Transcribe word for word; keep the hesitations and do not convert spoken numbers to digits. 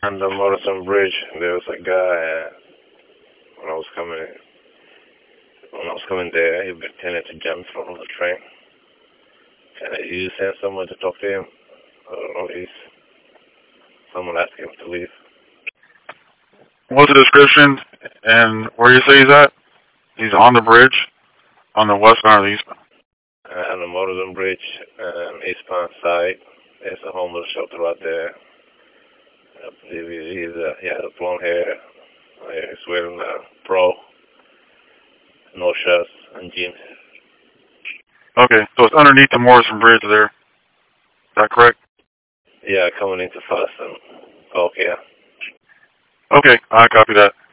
On the Morrison Bridge, there was a guy uh, when I was coming when I was coming there. He pretended to jump from the train. Can you send someone to talk to him? I don't know. He's someone asked him to leave. What's the description and where you say he's at? He's on the bridge on the westbound or the eastbound? Uh, on the Morrison Bridge, um, eastbound side, there's a homeless shelter out there. I believe he- he's uh, he has blonde hair. Uh, he's wearing a pro, no shirts and jeans. Okay, so it's underneath the Morrison Bridge there. Is that correct? Yeah, coming into Fast and okay. Okay, I copy that.